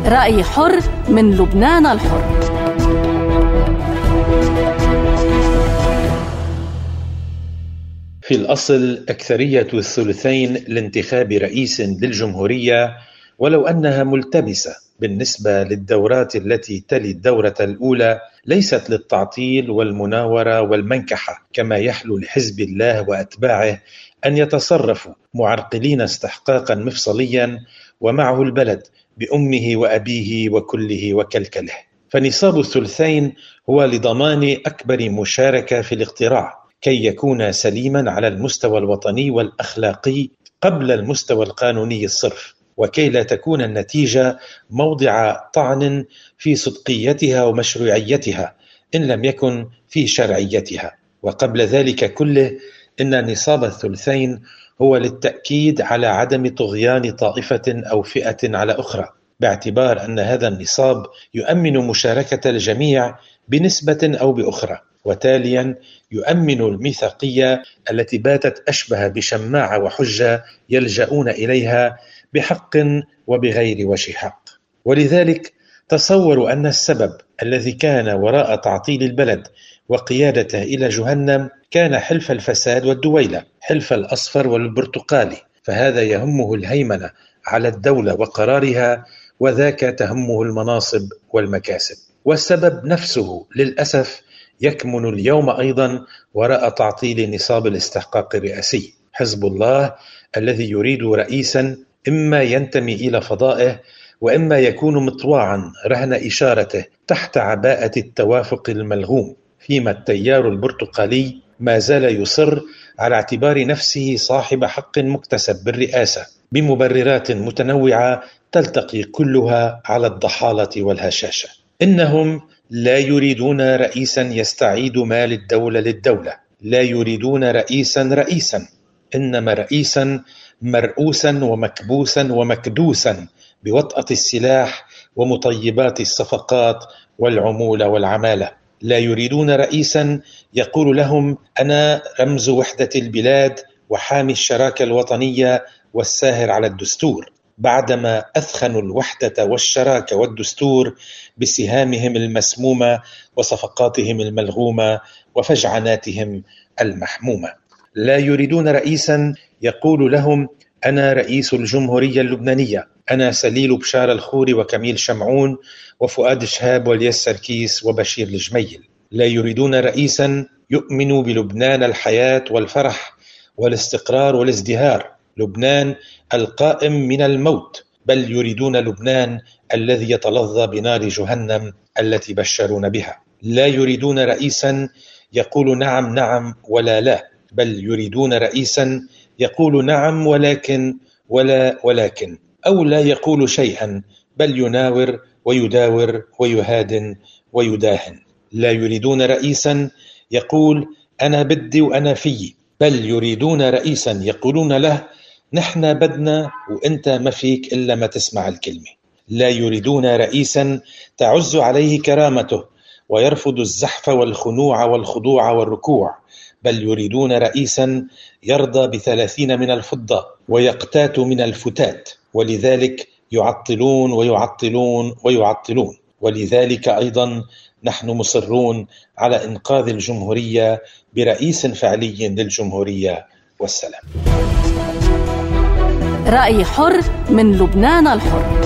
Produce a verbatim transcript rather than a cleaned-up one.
رأي حر من لبنان الحر. في الأصل أكثرية الثلثين لانتخاب رئيس للجمهورية، ولو أنها ملتبسة بالنسبة للدورات التي تلي الدورة الأولى، ليست للتعطيل والمناورة والمنكحة كما يحلو لحزب الله وأتباعه أن يتصرفوا معرقلين استحقاقا مفصليا ومعه البلد بأمه وأبيه وكله وكلكله. فنصاب الثلثين هو لضمان أكبر مشاركة في الاقتراع كي يكون سليما على المستوى الوطني والأخلاقي قبل المستوى القانوني الصرف، وكي لا تكون النتيجة موضع طعن في صدقيتها ومشروعيتها إن لم يكن في شرعيتها. وقبل ذلك كله إن نصاب الثلثين هو للتأكيد على عدم طغيان طائفة أو فئة على أخرى، باعتبار أن هذا النصاب يؤمن مشاركة الجميع بنسبة أو بأخرى، وتاليا يؤمن الميثاقية التي باتت أشبه بشماعة وحجة يلجؤون إليها بحق وبغير وجه حق. ولذلك تصوروا أن السبب الذي كان وراء تعطيل البلد وقيادته إلى جهنم كان حلف الفساد والدويلة، حلف الأصفر والبرتقالي، فهذا يهمه الهيمنة على الدولة وقرارها، وذاك تهمه المناصب والمكاسب. والسبب نفسه للأسف يكمن اليوم أيضا وراء تعطيل نصاب الاستحقاق الرئاسي، حزب الله الذي يريد رئيسا إما ينتمي إلى فضائه وإما يكون مطواعا رهن إشارته تحت عباءة التوافق الملغوم، فيما التيار البرتقالي ما زال يصر على اعتبار نفسه صاحب حق مكتسب بالرئاسة بمبررات متنوعة تلتقي كلها على الضحالة والهشاشة. إنهم لا يريدون رئيسا يستعيد مال الدولة للدولة، لا يريدون رئيسا رئيسا، إنما رئيسا مرؤوسا ومكبوسا ومكدوسا بوطأة السلاح ومطيبات الصفقات والعمولة والعمالة. لا يريدون رئيسا يقول لهم أنا رمز وحدة البلاد وحامي الشراكة الوطنية والساهر على الدستور، بعدما أثخنوا الوحدة والشراكة والدستور بسهامهم المسمومة وصفقاتهم الملغومة وفجعناتهم المحمومة. لا يريدون رئيسا يقول لهم أنا رئيس الجمهورية اللبنانية، أنا سليل بشار الخوري وكميل شمعون وفؤاد شهاب والياس سركيس وبشير الجميل. لا يريدون رئيسا يؤمن بلبنان الحياة والفرح والاستقرار والازدهار، لبنان القائم من الموت، بل يريدون لبنان الذي يتلظى بنار جهنم التي بشرون بها. لا يريدون رئيسا يقول نعم نعم ولا لا، بل يريدون رئيسا يقول نعم ولكن ولا ولكن، أو لا يقول شيئا بل يناور ويداور ويهادن ويداهن. لا يريدون رئيسا يقول أنا بدي وأنا فيي، بل يريدون رئيسا يقولون له نحن بدنا وإنت ما فيك إلا ما تسمع الكلمة. لا يريدون رئيسا تعز عليه كرامته ويرفض الزحف والخنوع والخضوع والركوع، بل يريدون رئيسا يرضى بثلاثين من الفضة ويقتات من الفتات، ولذلك يعطلون ويعطلون ويعطلون. ولذلك أيضا نحن مصرون على إنقاذ الجمهورية برئيس فعلي للجمهورية والسلام. رأي حر من لبنان الحر.